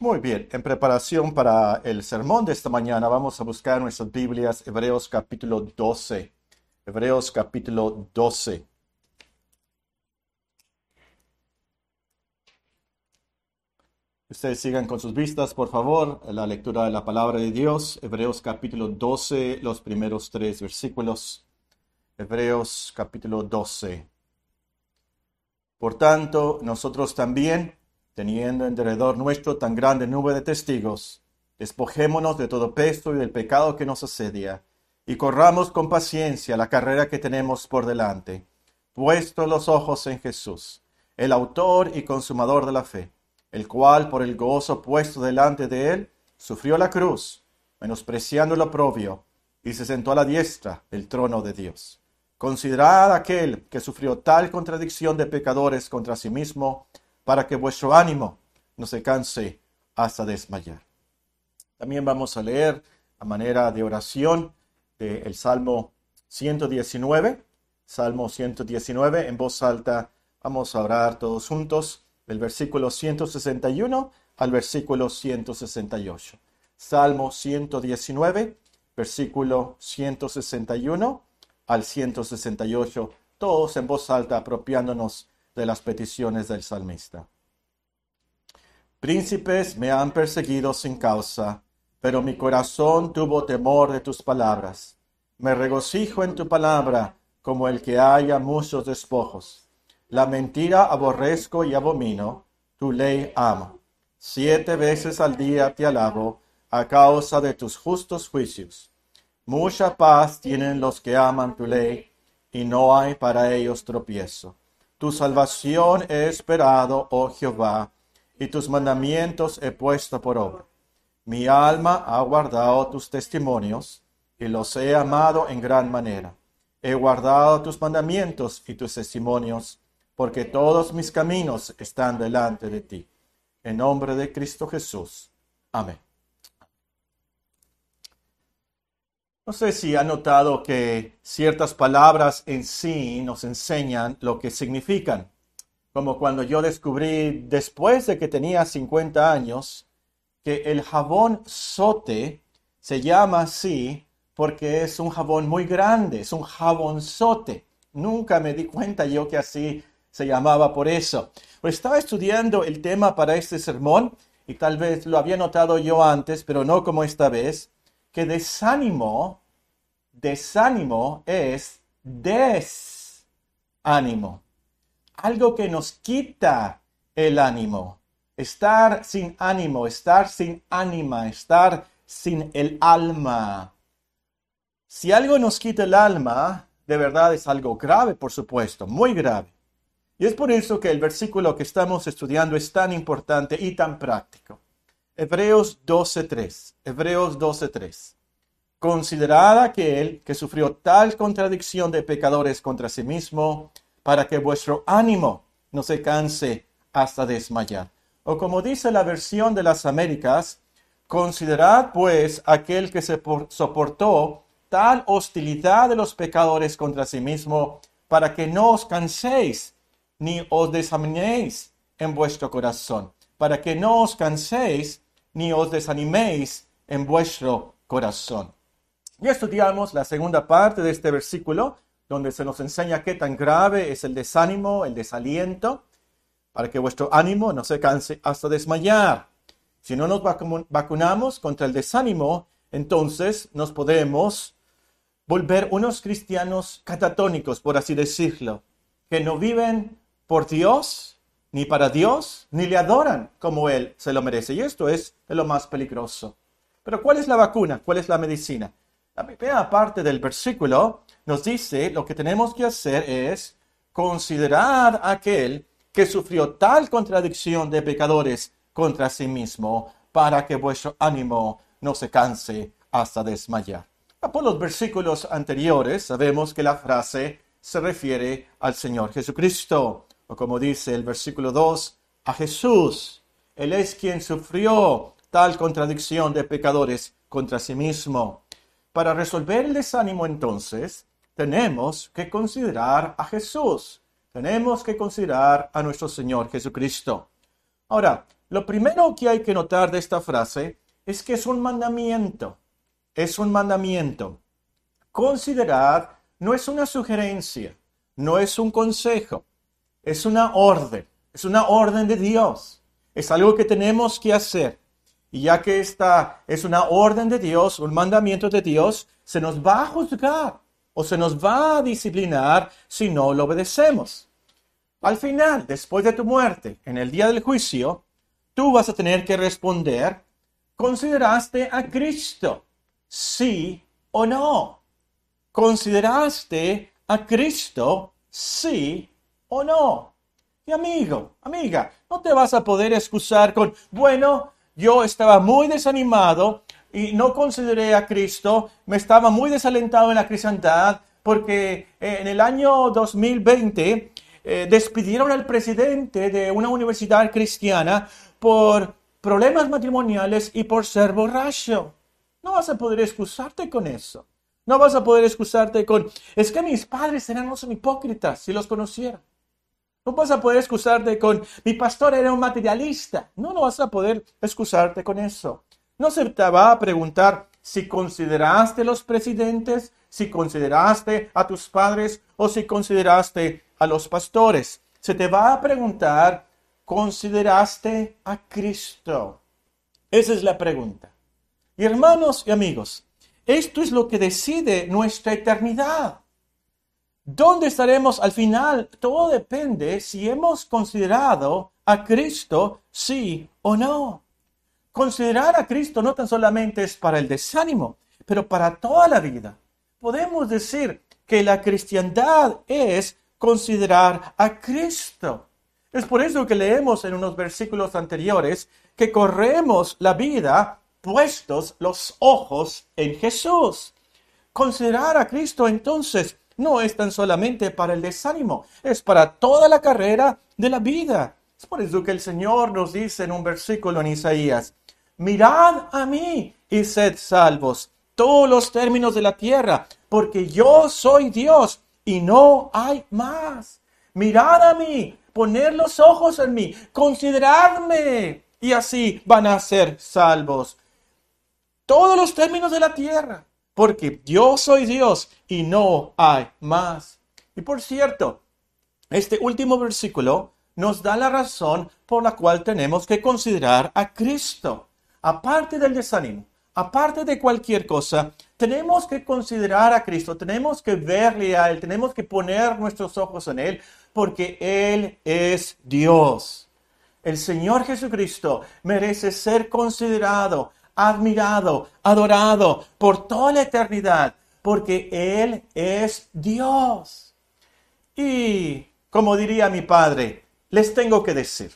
Muy bien, en preparación para el sermón de esta mañana vamos a buscar en nuestras Biblias Hebreos capítulo 12. Hebreos capítulo 12. Ustedes sigan con sus vistas, por favor, la lectura de la palabra de Dios. Hebreos capítulo 12, los primeros 3 versículos. Hebreos capítulo 12. Por tanto, nosotros también, teniendo en derredor nuestro tan grande nube de testigos, despojémonos de todo peso y del pecado que nos asedia, y corramos con paciencia la carrera que tenemos por delante, puestos los ojos en Jesús, el autor y consumador de la fe, el cual por el gozo puesto delante de él, sufrió la cruz, menospreciando el oprobio, y se sentó a la diestra del trono de Dios. Considerad aquel que sufrió tal contradicción de pecadores contra sí mismo, para que vuestro ánimo no se canse hasta desmayar. También vamos a leer a manera de oración del Salmo 119. Salmo 119, en voz alta vamos a orar todos juntos, del versículo 161 al versículo 168. Salmo 119, versículo 161 al 168, todos en voz alta apropiándonos de las peticiones del salmista. Príncipes me han perseguido sin causa, pero mi corazón tuvo temor de tus palabras. Me regocijo en tu palabra como el que haya muchos despojos. La mentira aborrezco y abomino, tu ley amo. 7 veces al día te alabo a causa de tus justos juicios. Mucha paz tienen los que aman tu ley, y no hay para ellos tropiezo. Tu salvación he esperado, oh Jehová, y tus mandamientos he puesto por obra. Mi alma ha guardado tus testimonios, y los he amado en gran manera. He guardado tus mandamientos y tus testimonios, porque todos mis caminos están delante de ti. En nombre de Cristo Jesús. Amén. No sé si han notado que ciertas palabras en sí nos enseñan lo que significan. Como cuando yo descubrí, después de que tenía 50 años, que el jabón Sote se llama así porque es un jabón muy grande, es un jabonzote. Nunca me di cuenta yo que así se llamaba por eso. Pues estaba estudiando el tema para este sermón y tal vez lo había notado yo antes, pero no como esta vez, que desánimo es desánimo. Algo que nos quita el ánimo. Estar sin ánimo, estar sin ánima, estar sin el alma. Si algo nos quita el alma, de verdad es algo grave, por supuesto, muy grave. Y es por eso que el versículo que estamos estudiando es tan importante y tan práctico. Hebreos 12:3. Hebreos 12:3. Considerad aquel que sufrió tal contradicción de pecadores contra sí mismo, para que vuestro ánimo no se canse hasta desmayar. O como dice la versión de las Américas, considerad pues aquel que soportó tal hostilidad de los pecadores contra sí mismo, para que no os canséis ni os desaniméis en vuestro corazón, para que no os canséis ni os desaniméis en vuestro corazón. Ya estudiamos la segunda parte de este versículo, donde se nos enseña qué tan grave es el desánimo, el desaliento, para que vuestro ánimo no se canse hasta desmayar. Si no nos vacunamos contra el desánimo, entonces nos podemos volver unos cristianos catatónicos, por así decirlo, que no viven por Dios, ni para Dios, ni le adoran como Él se lo merece. Y esto es de lo más peligroso. Pero ¿cuál es la vacuna? ¿Cuál es la medicina? La primera parte del versículo nos dice lo que tenemos que hacer es considerar a aquel que sufrió tal contradicción de pecadores contra sí mismo, para que vuestro ánimo no se canse hasta desmayar. Por los versículos anteriores sabemos que la frase se refiere al Señor Jesucristo, o como dice el versículo 2, a Jesús. Él es quien sufrió tal contradicción de pecadores contra sí mismo. Para resolver el desánimo, entonces, tenemos que considerar a Jesús. Tenemos que considerar a nuestro Señor Jesucristo. Ahora, Lo primero que hay que notar de esta frase es que es un mandamiento. Es un mandamiento. Considerad no es una sugerencia, no es un consejo, es una orden. Es una orden de Dios. Es algo que tenemos que hacer. Y ya que esta es una orden de Dios, un mandamiento de Dios, se nos va a juzgar o se nos va a disciplinar si no lo obedecemos. Al final, después de tu muerte, en el día del juicio, tú vas a tener que responder, ¿consideraste a Cristo? ¿Sí o no? ¿Consideraste a Cristo? ¿Sí o no? Y amigo, amiga, no te vas a poder excusar con, bueno, yo estaba muy desanimado y no consideré a Cristo, me estaba muy desalentado en la cristiandad porque en el año 2020 despidieron al presidente de una universidad cristiana por problemas matrimoniales y por ser borracho. No vas a poder excusarte con eso. No vas a poder excusarte con, es que mis padres eran unos hipócritas si los conocieran. No vas a poder excusarte con, mi pastor era un materialista. No vas a poder excusarte con eso. No se te va a preguntar si consideraste a los presidentes, si consideraste a tus padres o si consideraste a los pastores. Se te va a preguntar, ¿consideraste a Cristo? Esa es la pregunta. Y hermanos y amigos, esto es lo que decide nuestra eternidad. ¿Dónde estaremos al final? Todo depende si hemos considerado a Cristo, sí o no. Considerar a Cristo no tan solamente es para el desánimo, pero para toda la vida. Podemos decir que la cristiandad es considerar a Cristo. Es por eso que leemos en unos versículos anteriores que corremos la vida puestos los ojos en Jesús. Considerar a Cristo entonces no es tan solamente para el desánimo, es para toda la carrera de la vida. Es por eso que el Señor nos dice en un versículo en Isaías, mirad a mí y sed salvos, todos los términos de la tierra, porque yo soy Dios y no hay más. Mirad a mí, poned los ojos en mí, consideradme, y así van a ser salvos. Todos los términos de la tierra, porque yo soy Dios y no hay más. Y por cierto, este último versículo nos da la razón por la cual tenemos que considerar a Cristo. Aparte del desánimo, aparte de cualquier cosa, tenemos que considerar a Cristo, tenemos que verle a Él, tenemos que poner nuestros ojos en Él, porque Él es Dios. El Señor Jesucristo merece ser considerado, admirado, adorado por toda la eternidad, porque Él es Dios. Y como diría mi padre, les tengo que decir,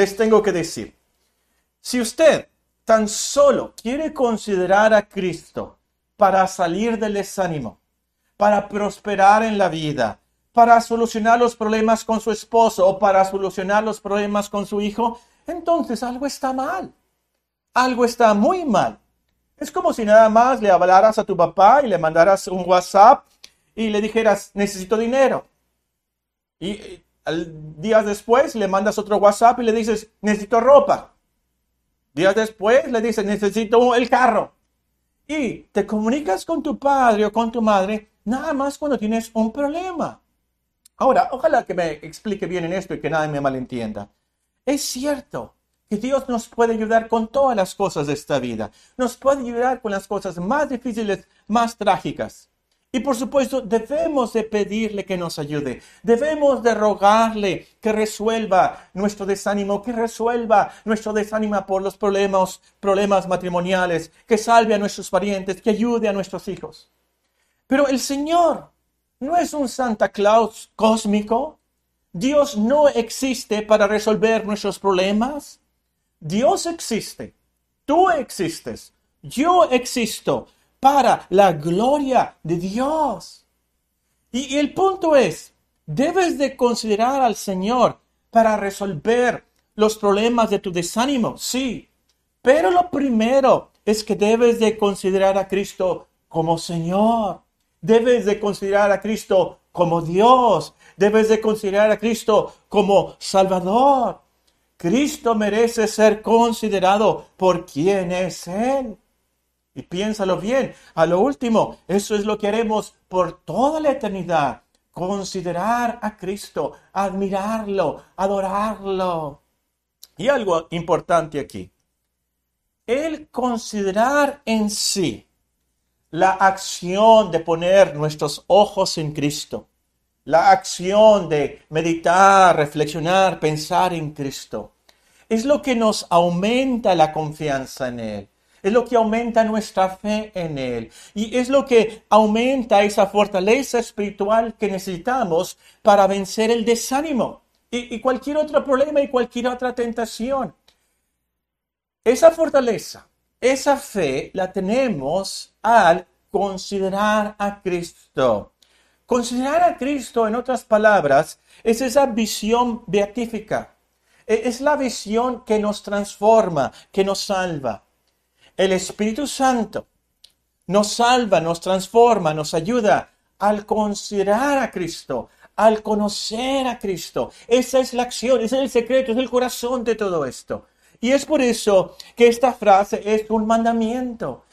si usted tan solo quiere considerar a Cristo para salir del desánimo, para prosperar en la vida, para solucionar los problemas con su esposo o para solucionar los problemas con su hijo, entonces algo está mal. Algo está muy mal. Es como si nada más le hablaras a tu papá y le mandaras un WhatsApp y le dijeras, necesito dinero. Y días después le mandas otro WhatsApp y le dices, necesito ropa. Días después le dices, necesito el carro. Y te comunicas con tu padre o con tu madre nada más cuando tienes un problema. Ahora, ojalá que me explique bien en esto y que nadie me malentienda. Es cierto que Dios nos puede ayudar con todas las cosas de esta vida. Nos puede ayudar con las cosas más difíciles, más trágicas. Y por supuesto, debemos de pedirle que nos ayude. Debemos de rogarle que resuelva nuestro desánimo, que resuelva nuestro desánimo por los problemas matrimoniales, que salve a nuestros parientes, que ayude a nuestros hijos. Pero el Señor no es un Santa Claus cósmico. Dios no existe para resolver nuestros problemas. Dios existe, tú existes, yo existo para la gloria de Dios. Y el punto es, debes de considerar al Señor para resolver los problemas de tu desánimo, sí. Pero lo primero es que debes de considerar a Cristo como Señor. Debes de considerar a Cristo como Dios. Debes de considerar a Cristo como Salvador. Cristo merece ser considerado por quién es Él. Y piénsalo bien, a lo último, eso es lo que haremos por toda la eternidad. Considerar a Cristo, admirarlo, adorarlo. Y algo importante aquí. El considerar en sí la acción de poner nuestros ojos en Cristo, la acción de meditar, reflexionar, pensar en Cristo, es lo que nos aumenta la confianza en Él. Es lo que aumenta nuestra fe en Él. Y es lo que aumenta esa fortaleza espiritual que necesitamos para vencer el desánimo y cualquier otro problema y cualquier otra tentación. Esa fortaleza, esa fe la tenemos al considerar a Cristo. Considerar a Cristo, en otras palabras, es esa visión beatífica. Es la visión que nos transforma, que nos salva. El Espíritu Santo nos salva, nos transforma, nos ayuda al considerar a Cristo, al conocer a Cristo. Esa es la acción, ese es el secreto, es el corazón de todo esto. Y es por eso que esta frase es un mandamiento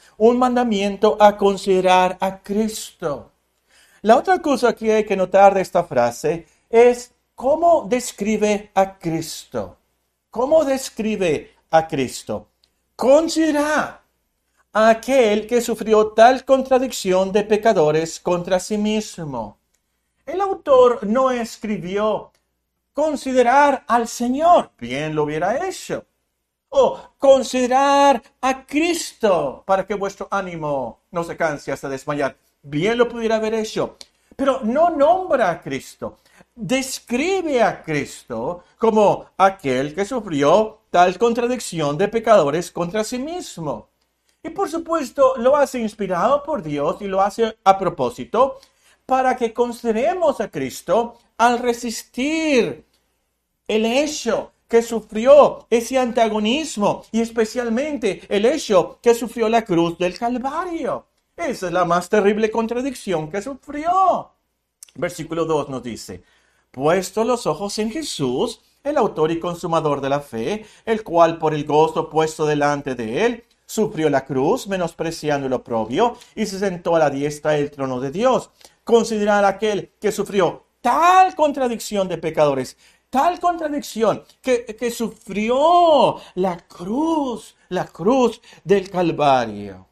a considerar a Cristo. La otra cosa que hay que notar de esta frase es cómo describe a Cristo. ¿Cómo describe a Cristo? Considera a aquel que sufrió tal contradicción de pecadores contra sí mismo. El autor no escribió considerar al Señor, bien lo hubiera hecho. O considerar a Cristo para que vuestro ánimo no se canse hasta desmayar. Bien lo pudiera haber hecho. Pero no nombra a Cristo. Describe a Cristo como aquel que sufrió tal contradicción de pecadores contra sí mismo. Y por supuesto lo hace inspirado por Dios y lo hace a propósito para que consideremos a Cristo al resistir el hecho que sufrió ese antagonismo y especialmente el hecho que sufrió la cruz del Calvario. Esa es la más terrible contradicción que sufrió. Versículo 2 nos dice, puesto los ojos en Jesús, el autor y consumador de la fe, el cual por el gozo puesto delante de él, sufrió la cruz, menospreciando el oprobio, y se sentó a la diestra del trono de Dios. Considerar aquel que sufrió tal contradicción de pecadores, tal contradicción que sufrió la cruz del Calvario.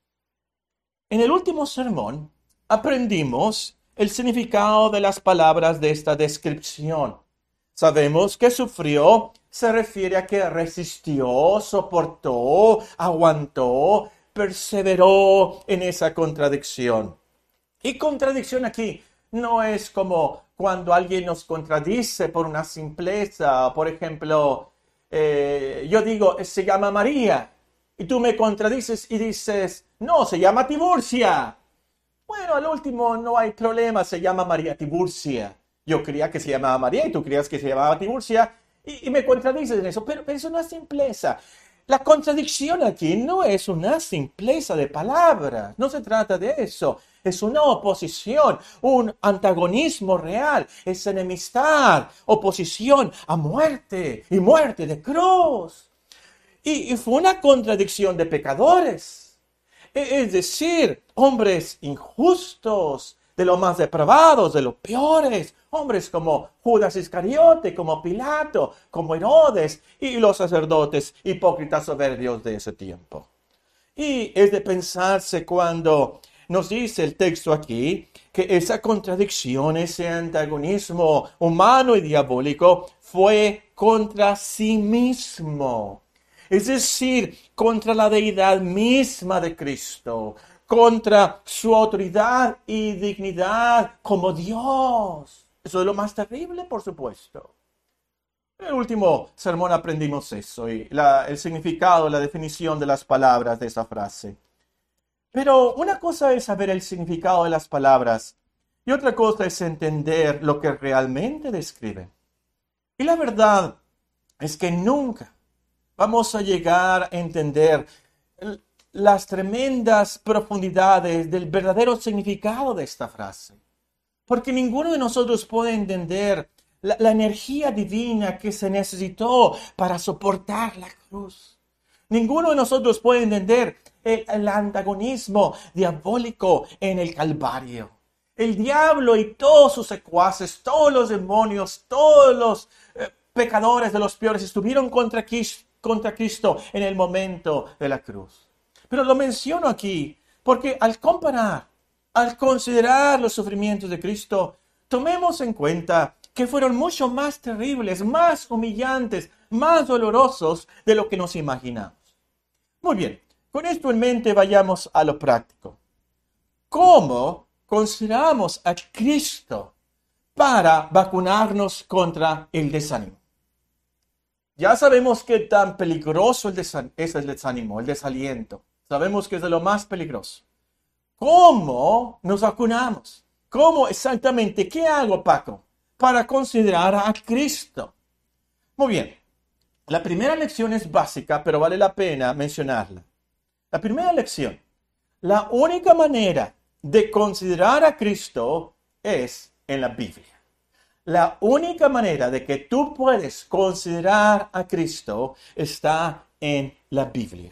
En el último sermón aprendimos el significado de las palabras de esta descripción. Sabemos que sufrió se refiere a que resistió, soportó, aguantó, perseveró en esa contradicción. Y contradicción aquí no es como cuando alguien nos contradice por una simpleza. Por ejemplo, yo digo, se llama María. Y tú me contradices y dices, no, se llama Tiburcia. Bueno, al último no hay problema, se llama María Tiburcia. Yo creía que se llamaba María y tú creías que se llamaba Tiburcia y me contradices en eso, pero es una simpleza. La contradicción aquí no es una simpleza de palabras, no se trata de eso. Es una oposición, un antagonismo real, es enemistad, oposición a muerte y muerte de cruz. Y fue una contradicción de pecadores. Es decir, hombres injustos, de los más depravados, de los peores, hombres como Judas Iscariote, como Pilato, como Herodes y los sacerdotes hipócritas soberbios de ese tiempo. Y es de pensarse cuando nos dice el texto aquí que esa contradicción, ese antagonismo humano y diabólico fue contra sí mismo. Es decir, contra la deidad misma de Cristo, contra su autoridad y dignidad como Dios. Eso es lo más terrible, por supuesto. En el último sermón aprendimos eso y el significado, la definición de las palabras de esa frase. Pero una cosa es saber el significado de las palabras y otra cosa es entender lo que realmente describen. Y la verdad es que nunca vamos a llegar a entender las tremendas profundidades del verdadero significado de esta frase. Porque ninguno de nosotros puede entender la energía divina que se necesitó para soportar la cruz. Ninguno de nosotros puede entender el antagonismo diabólico en el Calvario. El diablo y todos sus secuaces, todos los demonios, todos los pecadores de los peores estuvieron contra Cristo en el momento de la cruz. Pero lo menciono aquí porque al considerar los sufrimientos de Cristo, tomemos en cuenta que fueron mucho más terribles, más humillantes, más dolorosos de lo que nos imaginamos. Muy bien, con esto en mente vayamos a lo práctico. ¿Cómo consideramos a Cristo para vacunarnos contra el desánimo? Ya sabemos qué tan peligroso es el desánimo, el desaliento. Sabemos que es de lo más peligroso. ¿Cómo nos vacunamos? ¿Cómo exactamente? ¿Qué hago, Paco, para considerar a Cristo? Muy bien. La primera lección es básica, pero vale la pena mencionarla. La primera lección. La única manera de considerar a Cristo es en la Biblia. La única manera de que tú puedes considerar a Cristo está en la Biblia.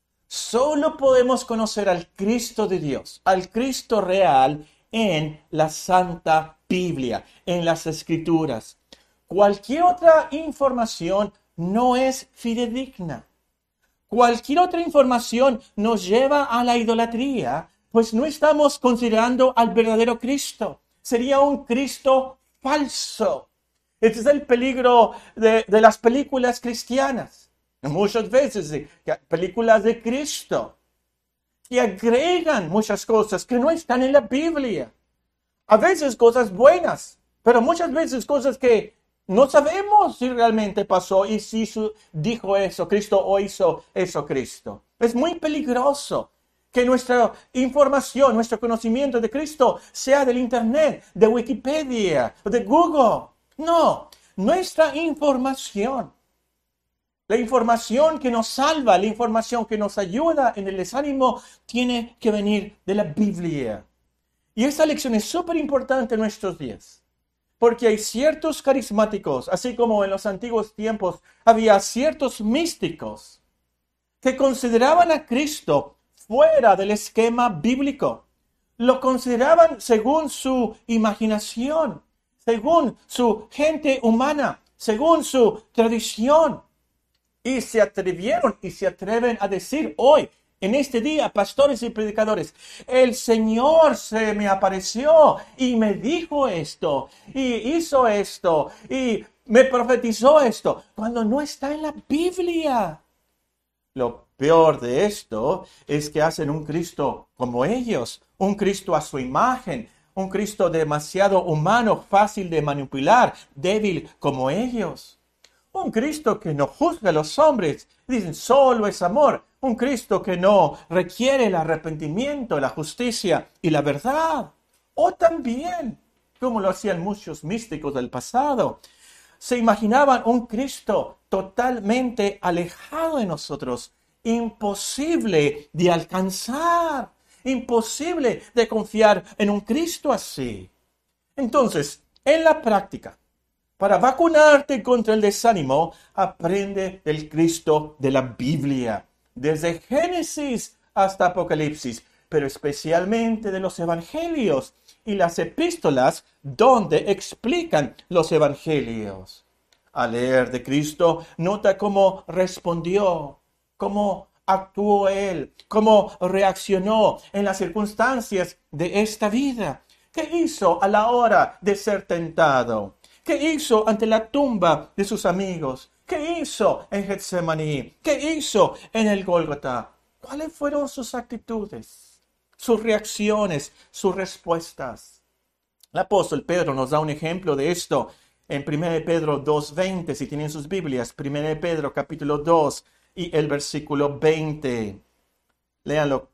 Solo podemos conocer al Cristo de Dios, al Cristo real, en la Santa Biblia, en las Escrituras. Cualquier otra información no es fidedigna. Cualquier otra información nos lleva a la idolatría, pues no estamos considerando al verdadero Cristo. Sería un Cristo falso. Este es el peligro de las películas cristianas. Muchas veces películas de Cristo y agregan muchas cosas que no están en la Biblia. A veces cosas buenas, pero muchas veces cosas que no sabemos si realmente pasó y si dijo eso Cristo o hizo eso Cristo. Es muy peligroso que nuestra información, nuestro conocimiento de Cristo sea del Internet, de Wikipedia, de Google. No, nuestra información, la información que nos salva, la información que nos ayuda en el desánimo, tiene que venir de la Biblia. Y esta lección es súper importante en nuestros días. Porque hay ciertos carismáticos, así como en los antiguos tiempos había ciertos místicos que consideraban a Cristo fuera del esquema bíblico. Lo consideraban según su imaginación, según su gente humana, según su tradición. Y se atrevieron y se atreven a decir hoy, en este día, pastores y predicadores, el Señor se me apareció y me dijo esto, y hizo esto, y me profetizó esto, cuando no está en la Biblia. Lo peor de esto es que hacen un Cristo como ellos, un Cristo a su imagen, un Cristo demasiado humano, fácil de manipular, débil como ellos. Un Cristo que no juzga a los hombres, dicen solo es amor. Un Cristo que no requiere el arrepentimiento, la justicia y la verdad. O también, como lo hacían muchos místicos del pasado, se imaginaban un Cristo totalmente alejado de nosotros, imposible de alcanzar, imposible de confiar en un Cristo así. Entonces, en la práctica, para vacunarte contra el desánimo, aprende del Cristo de la Biblia, desde Génesis hasta Apocalipsis, pero especialmente de los evangelios y las epístolas donde explican los evangelios. Al leer de Cristo, nota cómo respondió, cómo actuó Él, cómo reaccionó en las circunstancias de esta vida. ¿Qué hizo a la hora de ser tentado? ¿Qué hizo ante la tumba de sus amigos? ¿Qué hizo en Getsemaní? ¿Qué hizo en el Gólgota? ¿Cuáles fueron sus actitudes, sus reacciones, sus respuestas? El apóstol Pedro nos da un ejemplo de esto en 1 Pedro 2:20, si tienen sus Biblias. 1 Pedro capítulo 2 y el versículo 20. Léanlo.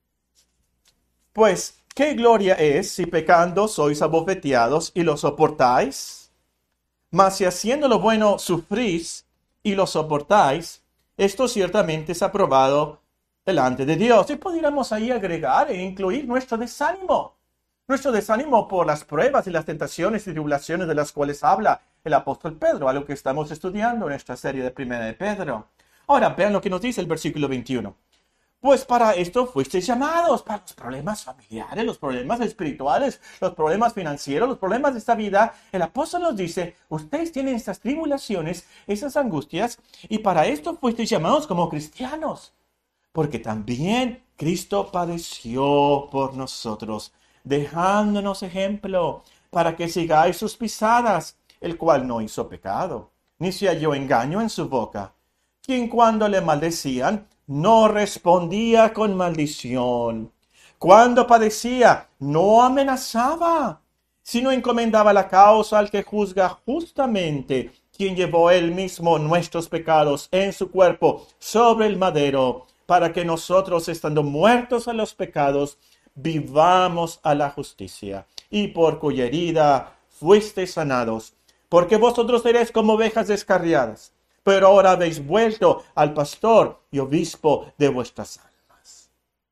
Pues, ¿qué gloria es si pecando sois abofeteados y lo soportáis? Mas si haciendo lo bueno sufrís y lo soportáis, esto ciertamente es aprobado delante de Dios. Y pudiéramos ahí agregar e incluir nuestro desánimo por las pruebas y las tentaciones y tribulaciones de las cuales habla el apóstol Pedro, algo que estamos estudiando en esta serie de Primera de Pedro. Ahora, vean lo que nos dice el versículo 21. Pues para esto fuisteis llamados, para los problemas familiares, los problemas espirituales, los problemas financieros, los problemas de esta vida. El apóstol nos dice, ustedes tienen estas tribulaciones, esas angustias, y para esto fuisteis llamados como cristianos. Porque también Cristo padeció por nosotros, dejándonos ejemplo, para que sigáis sus pisadas, el cual no hizo pecado, ni se halló engaño en su boca, quien cuando le maldecían, no respondía con maldición. Cuando padecía, no amenazaba, sino encomendaba la causa al que juzga justamente, quien llevó él mismo nuestros pecados en su cuerpo sobre el madero, para que nosotros, estando muertos a los pecados, vivamos a la justicia, y por cuya herida fuisteis sanados, porque vosotros seréis como ovejas descarriadas, pero ahora habéis vuelto al pastor y obispo de vuestras almas.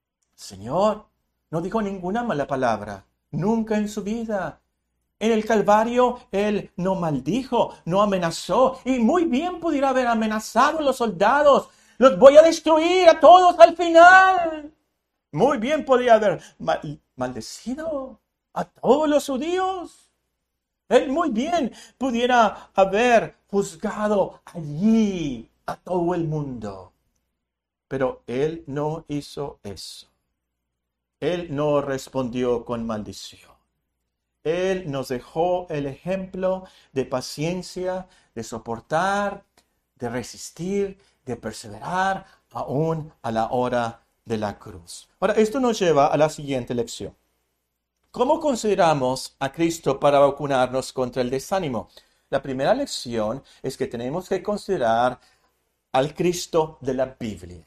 Señor no dijo ninguna mala palabra, nunca en su vida. En el Calvario, Él no maldijo, no amenazó, y muy bien pudiera haber amenazado a los soldados. Los voy a destruir a todos al final. Muy bien podía haber maldecido a todos los judíos. Él muy bien pudiera haber juzgado allí a todo el mundo. Pero Él no hizo eso. Él no respondió con maldición. Él nos dejó el ejemplo de paciencia, de soportar, de resistir, de perseverar, aún a la hora de la cruz. Ahora, esto nos lleva a la siguiente lección. ¿Cómo consideramos a Cristo para vacunarnos contra el desánimo? La primera lección es que tenemos que considerar al Cristo de la Biblia.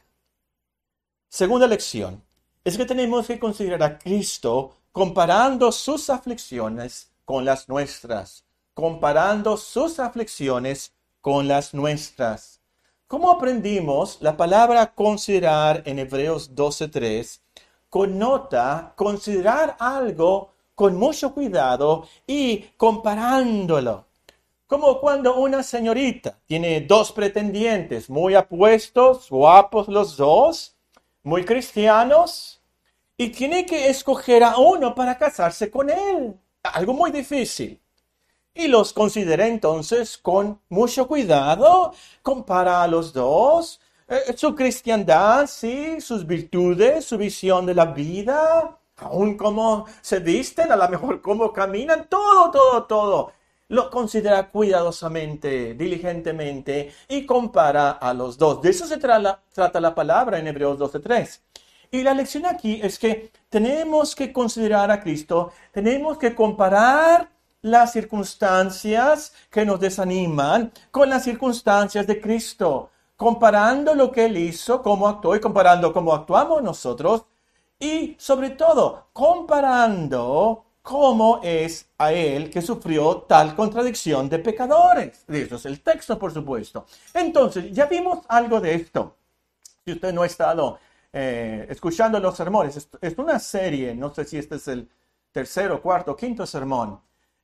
Segunda lección es que tenemos que considerar a Cristo comparando sus aflicciones con las nuestras. Comparando sus aflicciones con las nuestras. ¿Cómo aprendimos? La palabra considerar en Hebreos 12:3 connota considerar algo con mucho cuidado y comparándolo. Como cuando una señorita tiene dos pretendientes muy apuestos, guapos los dos, muy cristianos, y tiene que escoger a uno para casarse con él. Algo muy difícil. Y los considera entonces con mucho cuidado, compara a los dos, su cristiandad, sí, sus virtudes, su visión de la vida, aún cómo se visten, a lo mejor cómo caminan, todo. Lo considera cuidadosamente, diligentemente y compara a los dos. De eso se trata la palabra en Hebreos 12:3. Y la lección aquí es que tenemos que considerar a Cristo, tenemos que comparar las circunstancias que nos desaniman con las circunstancias de Cristo, comparando lo que Él hizo, cómo actuó y comparando cómo actuamos nosotros y sobre todo comparando cómo es a Él que sufrió tal contradicción de pecadores. Eso es el texto, por supuesto. Entonces, ya vimos algo de esto. Si usted no ha estado escuchando los sermones, es una serie, no sé si este es el tercero, cuarto, quinto sermón.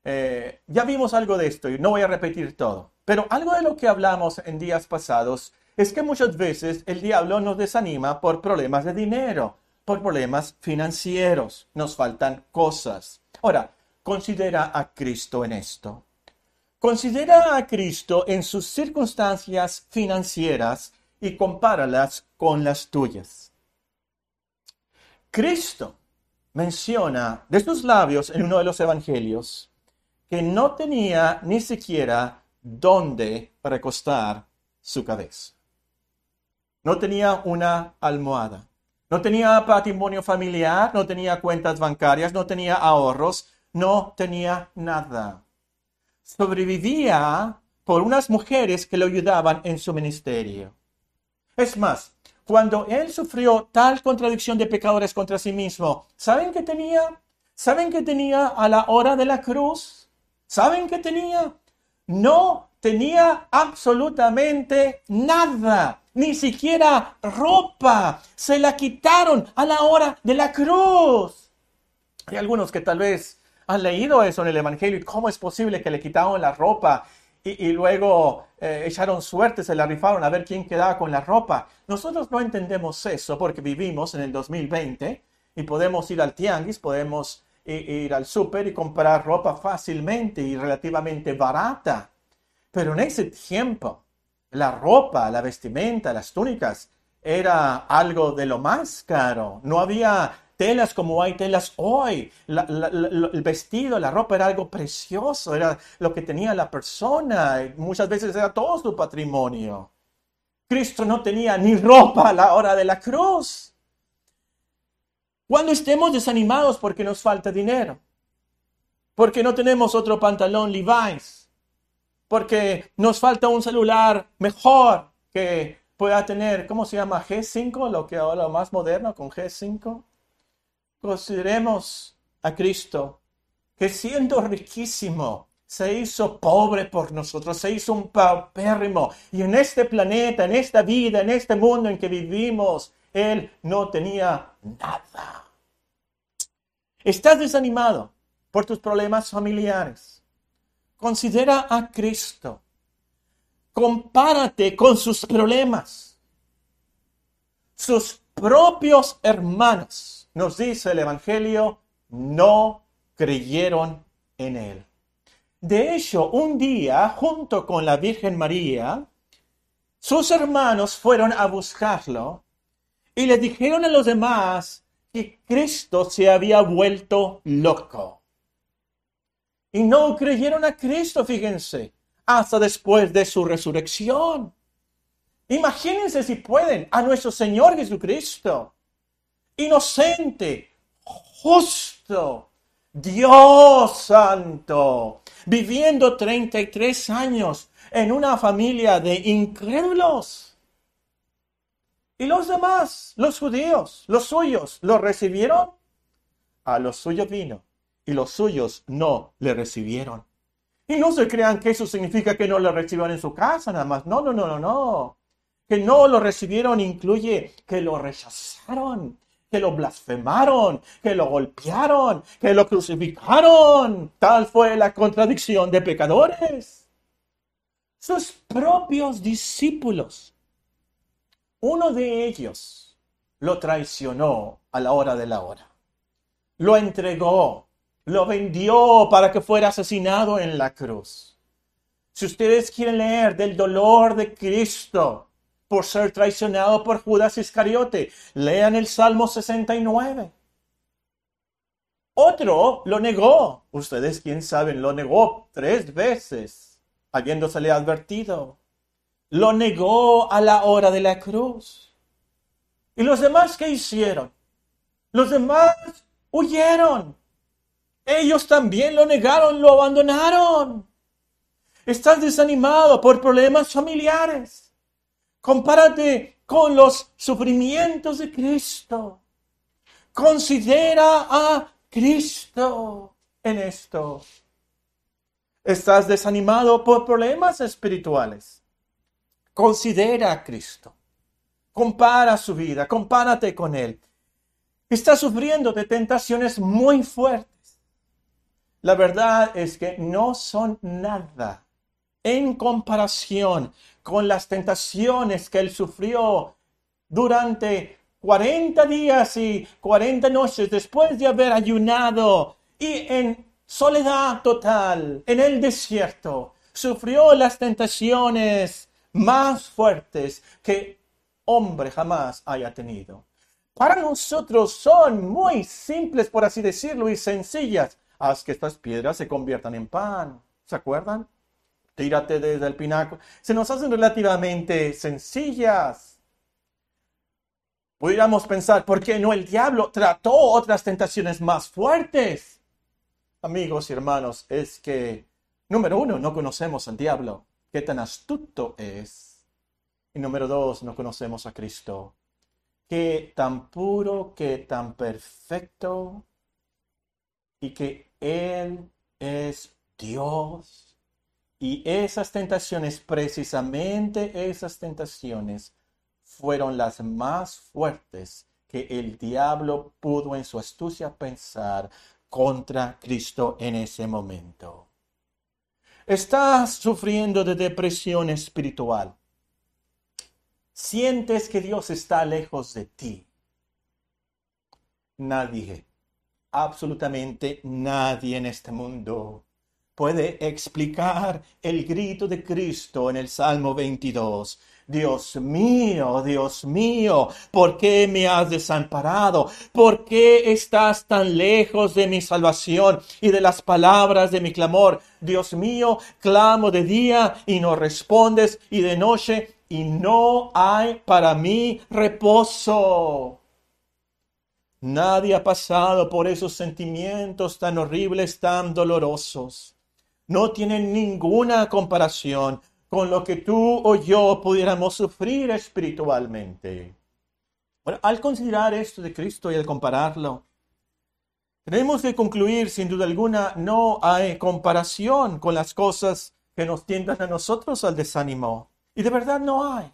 Ya vimos algo de esto y no voy a repetir todo, pero algo de lo que hablamos en días pasados es que muchas veces el diablo nos desanima por problemas de dinero, por problemas financieros, nos faltan cosas. Ahora, considera a Cristo en esto. Considera a Cristo en sus circunstancias financieras y compáralas con las tuyas. Cristo menciona de sus labios en uno de los evangelios que no tenía ni siquiera dónde recostar su cabeza. No tenía una almohada. No tenía patrimonio familiar, no tenía cuentas bancarias, no tenía ahorros, no tenía nada. Sobrevivía por unas mujeres que lo ayudaban en su ministerio. Es más, cuando él sufrió tal contradicción de pecadores contra sí mismo, ¿saben qué tenía? ¿Saben qué tenía a la hora de la cruz? ¿Saben qué tenía? No tenía absolutamente nada, ni siquiera ropa. Se la quitaron a la hora de la cruz. Hay algunos que tal vez han leído eso en el Evangelio y cómo es posible que le quitaron la ropa y luego echaron suerte, se la rifaron a ver quién quedaba con la ropa. Nosotros no entendemos eso porque vivimos en el 2020 y podemos ir al tianguis, podemos ir al súper y comprar ropa fácilmente y relativamente barata. Pero en ese tiempo, la ropa, la vestimenta, las túnicas, era algo de lo más caro. No había telas como hay telas hoy. El vestido, la ropa era algo precioso, era lo que tenía la persona. Muchas veces era todo su patrimonio. Cristo no tenía ni ropa a la hora de la cruz. Cuando estemos desanimados porque nos falta dinero, porque no tenemos otro pantalón Levi's, porque nos falta un celular mejor que pueda tener, ¿cómo se llama? G5, lo que ahora más moderno con G5. Consideremos a Cristo, que siendo riquísimo, se hizo pobre por nosotros, se hizo un paupérrimo. Y en este planeta, en esta vida, en este mundo en que vivimos, Él no tenía nada. ¿Estás desanimado por tus problemas familiares? Considera a Cristo. Compárate con sus problemas. Sus propios hermanos, nos dice el Evangelio, no creyeron en Él. De hecho, un día, junto con la Virgen María, sus hermanos fueron a buscarlo y le dijeron a los demás que Cristo se había vuelto loco. Y no creyeron a Cristo, fíjense, hasta después de su resurrección. Imagínense si pueden a nuestro Señor Jesucristo, inocente, justo, Dios santo, viviendo 33 años en una familia de incrédulos. Y los demás, los judíos, los suyos, ¿lo recibieron? A los suyos vino y los suyos no le recibieron. Y no se crean que eso significa que no lo recibieron en su casa nada más. No, no, no, no, no. Que no lo recibieron incluye que lo rechazaron, que lo blasfemaron, que lo golpearon, que lo crucificaron. Tal fue la contradicción de pecadores. Sus propios discípulos. Uno de ellos lo traicionó a la hora de la hora. Lo entregó, lo vendió para que fuera asesinado en la cruz. Si ustedes quieren leer del dolor de Cristo por ser traicionado por Judas Iscariote, lean el Salmo 69. Otro lo negó. Ustedes, quién saben, lo negó 3 veces, habiéndosele advertido. Lo negó a la hora de la cruz. ¿Y los demás qué hicieron? Los demás huyeron. Ellos también lo negaron, lo abandonaron. Estás desanimado por problemas familiares. Compárate con los sufrimientos de Cristo. Considera a Cristo en esto. Estás desanimado por problemas espirituales. Considera a Cristo. Compara su vida, compárate con Él. Estás sufriendo de tentaciones muy fuertes. La verdad es que no son nada en comparación con las tentaciones que Él sufrió durante 40 días y 40 noches después de haber ayunado y en soledad total, en el desierto. Sufrió las tentaciones más fuertes que hombre jamás haya tenido. Para nosotros son muy simples, por así decirlo, y sencillas. Haz que estas piedras se conviertan en pan. ¿Se acuerdan? Tírate desde el pináculo. Se nos hacen relativamente sencillas. Pudiéramos pensar, ¿por qué no el diablo trató otras tentaciones más fuertes? Amigos y hermanos, es que, número 1, no conocemos al diablo. ¿Qué tan astuto es? Y número 2, no conocemos a Cristo. ¿Qué tan puro, qué tan perfecto? Y que Él es Dios. Y esas tentaciones, precisamente esas tentaciones, fueron las más fuertes que el diablo pudo en su astucia pensar contra Cristo en ese momento. Estás sufriendo de depresión espiritual. Sientes que Dios está lejos de ti. Nadie, absolutamente nadie en este mundo puede explicar el grito de Cristo en el Salmo 22. Dios mío, ¿por qué me has desamparado? ¿Por qué estás tan lejos de mi salvación y de las palabras de mi clamor? Dios mío, clamo de día y no respondes, y de noche y no hay para mí reposo. Nadie ha pasado por esos sentimientos tan horribles, tan dolorosos. No tienen ninguna comparación con lo que tú o yo pudiéramos sufrir espiritualmente. Bueno, al considerar esto de Cristo y al compararlo, tenemos que concluir, sin duda alguna, no hay comparación con las cosas que nos tiendan a nosotros al desánimo. Y de verdad no hay.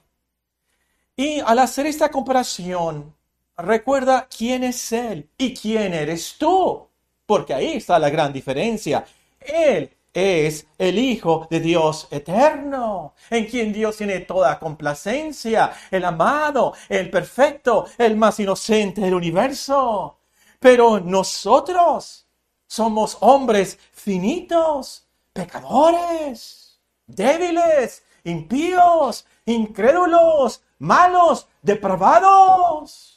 Y al hacer esta comparación, recuerda quién es Él y quién eres tú, porque ahí está la gran diferencia. Él es el Hijo de Dios eterno, en quien Dios tiene toda complacencia, el amado, el perfecto, el más inocente del universo. Pero nosotros somos hombres finitos, pecadores, débiles, impíos, incrédulos, malos, depravados.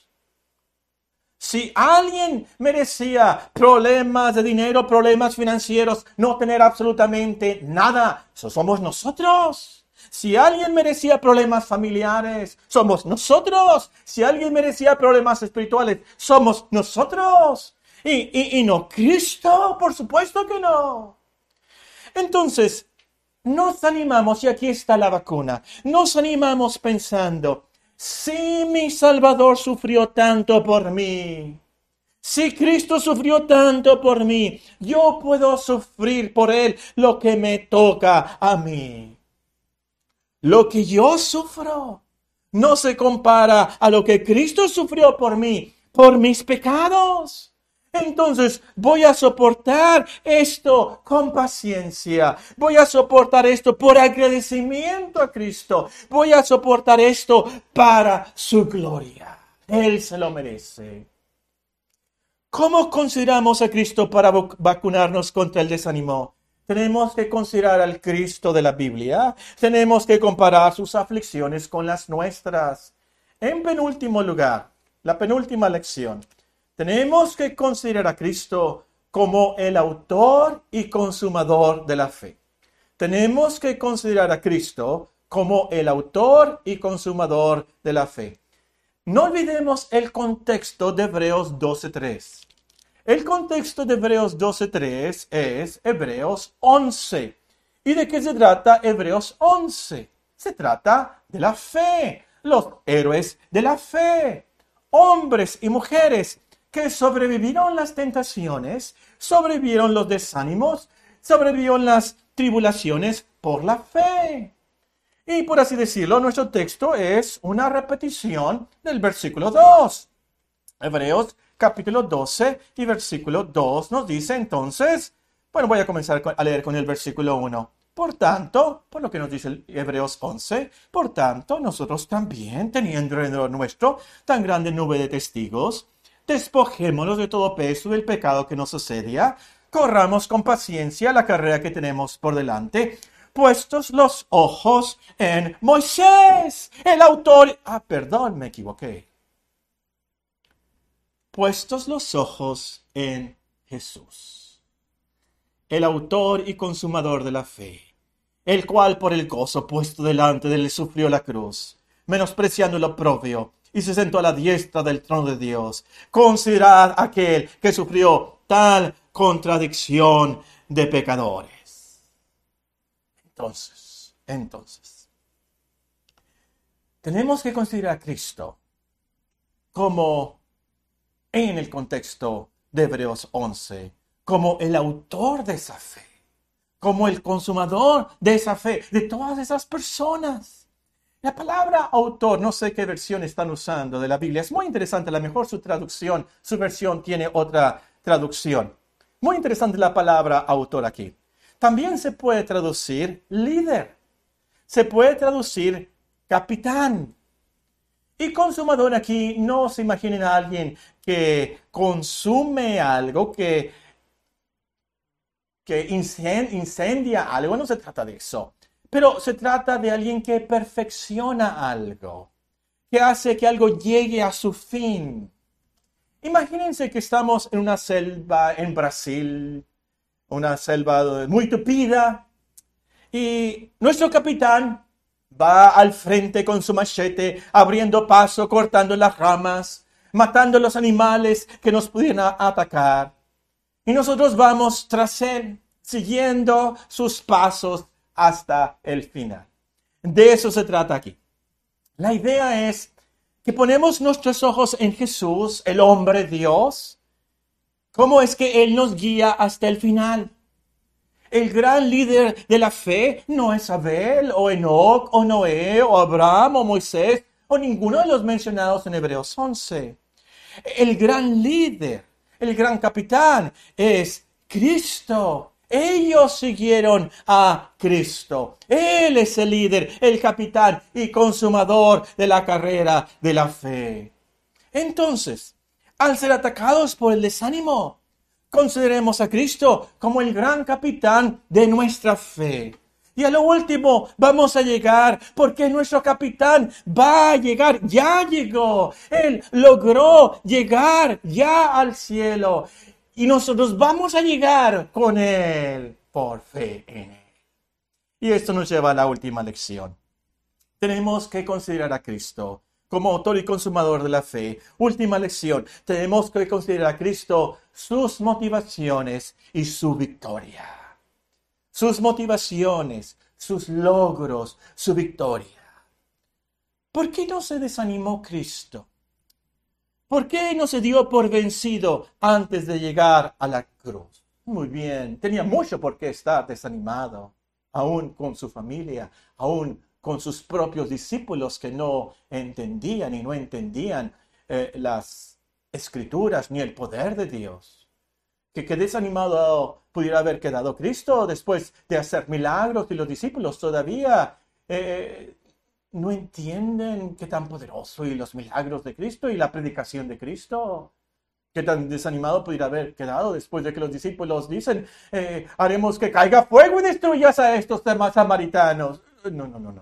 Si alguien merecía problemas de dinero, problemas financieros, no tener absolutamente nada, eso somos nosotros. Si alguien merecía problemas familiares, somos nosotros. Si alguien merecía problemas espirituales, somos nosotros. Y no Cristo, por supuesto que no. Entonces, nos animamos, y aquí está la vacuna, nos animamos pensando, si mi Salvador sufrió tanto por mí, si Cristo sufrió tanto por mí, yo puedo sufrir por Él lo que me toca a mí. Lo que yo sufro no se compara a lo que Cristo sufrió por mí, por mis pecados. Entonces voy a soportar esto con paciencia. Voy a soportar esto por agradecimiento a Cristo. Voy a soportar esto para su gloria. Él se lo merece. ¿Cómo consideramos a Cristo para vacunarnos contra el desánimo? Tenemos que considerar al Cristo de la Biblia. Tenemos que comparar sus aflicciones con las nuestras. En penúltimo lugar, la penúltima lección. Tenemos que considerar a Cristo como el autor y consumador de la fe. Tenemos que considerar a Cristo como el autor y consumador de la fe. No olvidemos el contexto de Hebreos 12:3. El contexto de Hebreos 12:3 es Hebreos 11. ¿Y de qué se trata Hebreos 11? Se trata de la fe, los héroes de la fe, hombres y mujeres que sobrevivieron las tentaciones, sobrevivieron los desánimos, sobrevivieron las tribulaciones por la fe. Y por así decirlo, nuestro texto es una repetición del versículo 2. Hebreos capítulo 12 y versículo 2 nos dice entonces, bueno, voy a comenzar a leer con el versículo 1. Por tanto, por lo que nos dice Hebreos 11, por tanto, nosotros también, teniendo alrededor nuestro tan grande nube de testigos, despojémonos de todo peso del pecado que nos asedia, corramos con paciencia la carrera que tenemos por delante, puestos los ojos en Moisés, el autor... perdón, me equivoqué. Puestos los ojos en Jesús, el autor y consumador de la fe, el cual por el gozo puesto delante de él sufrió la cruz, menospreciando el oprobio, y se sentó a la diestra del trono de Dios. Considerad aquel que sufrió tal contradicción de pecadores. Entonces, tenemos que considerar a Cristo como, en el contexto de Hebreos 11, como el autor de esa fe, como el consumador de esa fe, de todas esas personas. La palabra autor, no sé qué versión están usando de la Biblia, es muy interesante, a lo mejor su traducción, su versión tiene otra traducción. Muy interesante la palabra autor aquí. también se puede traducir líder. Se puede traducir capitán. Y consumador aquí no se imaginen a alguien que consume algo, que incendia algo. No se trata de eso. Pero se trata de alguien que perfecciona algo, que hace que algo llegue a su fin. Imagínense que estamos en una selva en Brasil, una selva muy tupida, y nuestro capitán va al frente con su machete, abriendo paso, cortando las ramas, matando los animales que nos pudieran atacar. Y nosotros vamos tras él, siguiendo sus pasos hasta el final. De eso se trata aquí. La idea es que ponemos nuestros ojos en Jesús, el hombre Dios. ¿Cómo es que Él nos guía hasta el final? El gran líder de la fe no es Abel, o Enoc, o Noé, o Abraham, o Moisés, o ninguno de los mencionados en Hebreos 11. El gran líder, el gran capitán es Cristo. Ellos siguieron a Cristo. Él es el líder, el capitán y consumador de la carrera de la fe. Entonces, al ser atacados por el desánimo, consideremos a Cristo como el gran capitán de nuestra fe. Y a lo último vamos a llegar, porque nuestro capitán va a llegar, ya llegó. Él logró llegar ya al cielo. Y nosotros vamos a llegar con Él por fe en Él. Y esto nos lleva a la última lección. Tenemos que considerar a Cristo como autor y consumador de la fe. Última lección. Tenemos que considerar a Cristo, sus motivaciones y su victoria. Sus motivaciones, sus logros, su victoria. ¿Por qué no se desanimó Cristo? ¿Por qué no se dio por vencido antes de llegar a la cruz? Muy bien, tenía mucho por qué estar desanimado, aún con su familia, aún con sus propios discípulos que no entendían y no entendían las escrituras ni el poder de Dios. Que desanimado pudiera haber quedado Cristo después de hacer milagros y los discípulos todavía no entienden qué tan poderoso y los milagros de Cristo y la predicación de Cristo. Qué tan desanimado pudiera haber quedado después de que los discípulos dicen, haremos que caiga fuego y destruyas a estos demás samaritanos. No.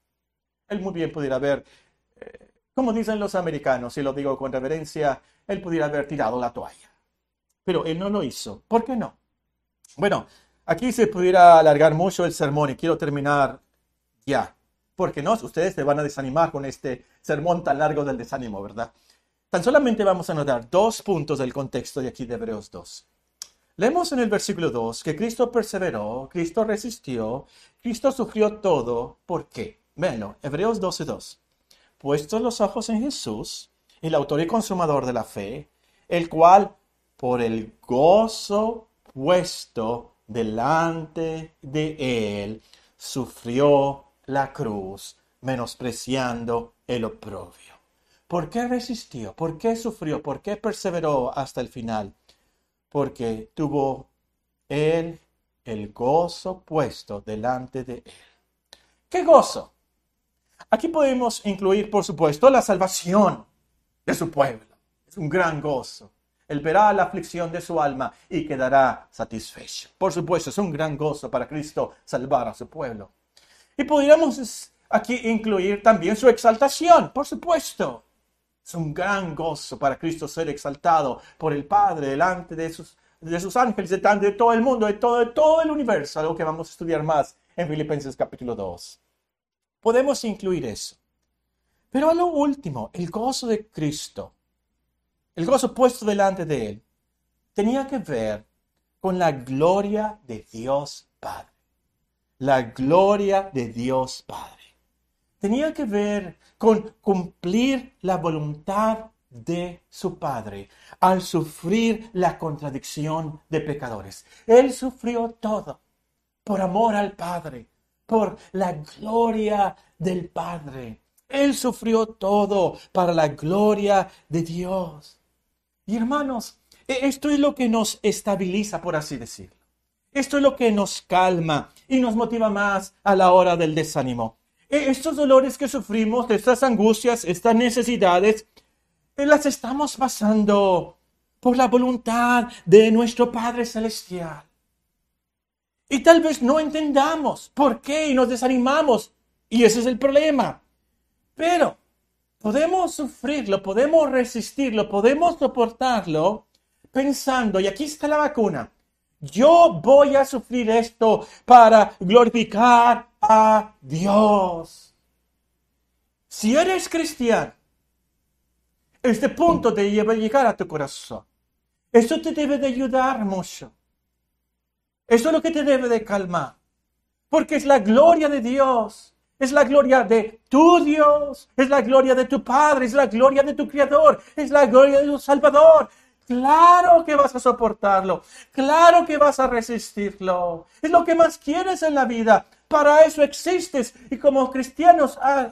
Él muy bien pudiera haber, como dicen los americanos, y lo digo con reverencia, él pudiera haber tirado la toalla. Pero él no lo hizo. ¿Por qué no? Bueno, aquí se pudiera alargar mucho el sermón y quiero terminar ya. Porque no, ustedes se van a desanimar con este sermón tan largo del desánimo, ¿verdad? Tan solamente vamos a notar 2 puntos del contexto de aquí de Hebreos 2. Leemos en el versículo 2 que Cristo perseveró, Cristo resistió, Cristo sufrió todo. ¿Por qué? Véanlo, Hebreos 12:2. Puestos los ojos en Jesús, el autor y consumador de la fe, el cual, por el gozo puesto delante de él, sufrió la cruz, menospreciando el oprobio. ¿Por qué resistió? ¿Por qué sufrió? ¿Por qué perseveró hasta el final? Porque tuvo él el gozo puesto delante de él. ¿Qué gozo? Aquí podemos incluir, por supuesto, la salvación de su pueblo. Es un gran gozo. Él verá la aflicción de su alma y quedará satisfecho. Por supuesto, es un gran gozo para Cristo salvar a su pueblo. Y podríamos aquí incluir también su exaltación, por supuesto. Es un gran gozo para Cristo ser exaltado por el Padre delante de sus ángeles, delante de todo el mundo, de todo el universo, algo que vamos a estudiar más en Filipenses capítulo 2. Podemos incluir eso. Pero a lo último, el gozo de Cristo, el gozo puesto delante de él, tenía que ver con la gloria de Dios Padre. La gloria de Dios Padre. Tenía que ver con cumplir la voluntad de su Padre al sufrir la contradicción de pecadores. Él sufrió todo por amor al Padre, por la gloria del Padre. Él sufrió todo para la gloria de Dios. Y hermanos, esto es lo que nos estabiliza, por así decirlo. Esto es lo que nos calma y nos motiva más a la hora del desánimo. Estos dolores que sufrimos, estas angustias, estas necesidades, las estamos pasando por la voluntad de nuestro Padre Celestial. Y tal vez no entendamos por qué y nos desanimamos. Y ese es el problema. Pero podemos sufrirlo, podemos resistirlo, podemos soportarlo pensando, y aquí está la vacuna, yo voy a sufrir esto para glorificar a Dios. Si eres cristiano, este punto te debe llegar a tu corazón. Eso te debe de ayudar mucho. Eso es lo que te debe de calmar. Porque es la gloria de Dios. Es la gloria de tu Dios. Es la gloria de tu Padre. Es la gloria de tu Creador. Es la gloria de tu Salvador. Claro que vas a soportarlo. Claro que vas a resistirlo. Es lo que más quieres en la vida. Para eso existes. Y como cristiano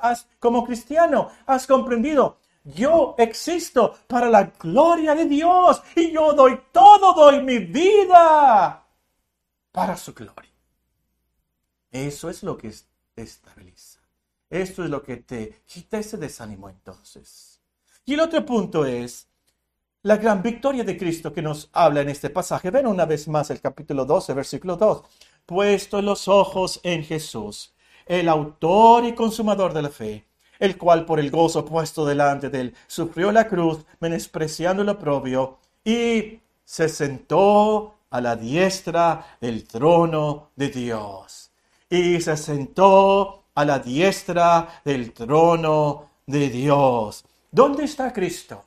has comprendido. Yo existo para la gloria de Dios. Y yo doy mi vida para su gloria. Eso es lo que te estabiliza. Esto es lo que te quita ese desánimo entonces. Y el otro punto es la gran victoria de Cristo que nos habla en este pasaje. Ven una vez más el capítulo 12, versículo 2. Puesto los ojos en Jesús, el autor y consumador de la fe, el cual por el gozo puesto delante de él sufrió la cruz, menospreciando el oprobio, y se sentó a la diestra del trono de Dios. Y se sentó a la diestra del trono de Dios. ¿Dónde está Cristo?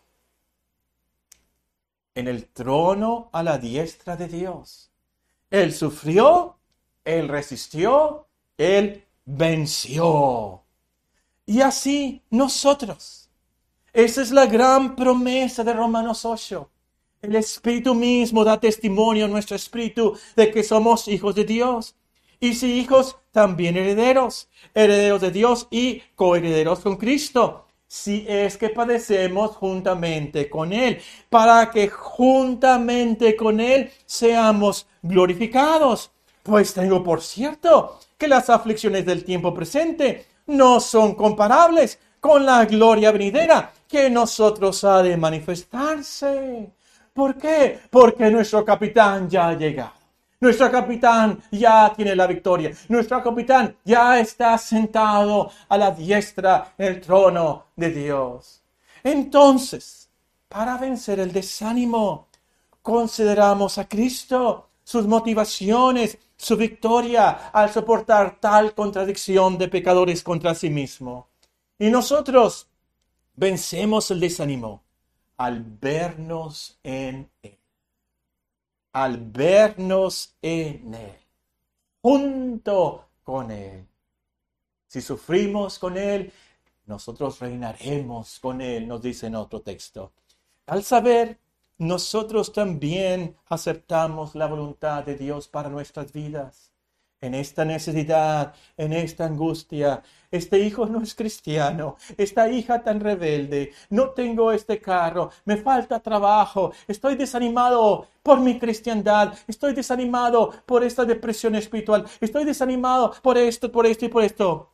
En el trono a la diestra de Dios. Él sufrió, Él resistió, Él venció. Y así nosotros. Esa es la gran promesa de Romanos 8. El Espíritu mismo da testimonio a nuestro espíritu de que somos hijos de Dios. Y si hijos, también herederos. Herederos de Dios y coherederos con Cristo. Si es que padecemos juntamente con Él, para que juntamente con Él seamos glorificados. Pues tengo por cierto que las aflicciones del tiempo presente no son comparables con la gloria venidera que en nosotros ha de manifestarse. ¿Por qué? Porque nuestro capitán ya ha llegado. Nuestro capitán ya tiene la victoria. Nuestro capitán ya está sentado a la diestra del trono de Dios. Entonces, para vencer el desánimo, consideramos a Cristo, sus motivaciones, su victoria al soportar tal contradicción de pecadores contra sí mismo. Y nosotros vencemos el desánimo al vernos en Él. Al vernos en Él, junto con Él. Si sufrimos con Él, nosotros reinaremos con Él, nos dice en otro texto. Al saber, nosotros también aceptamos la voluntad de Dios para nuestras vidas. En esta necesidad, en esta angustia, este hijo no es cristiano, esta hija tan rebelde, no tengo este carro, me falta trabajo, estoy desanimado por mi cristiandad, estoy desanimado por esta depresión espiritual, estoy desanimado por esto y por esto.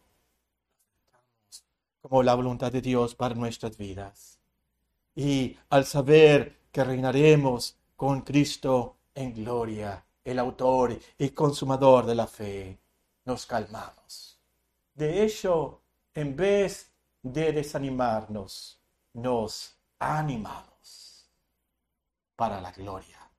Como la voluntad de Dios para nuestras vidas. Y al saber que reinaremos con Cristo en gloria, el autor y consumador de la fe, nos calmamos. De hecho, en vez de desanimarnos, nos animamos para la gloria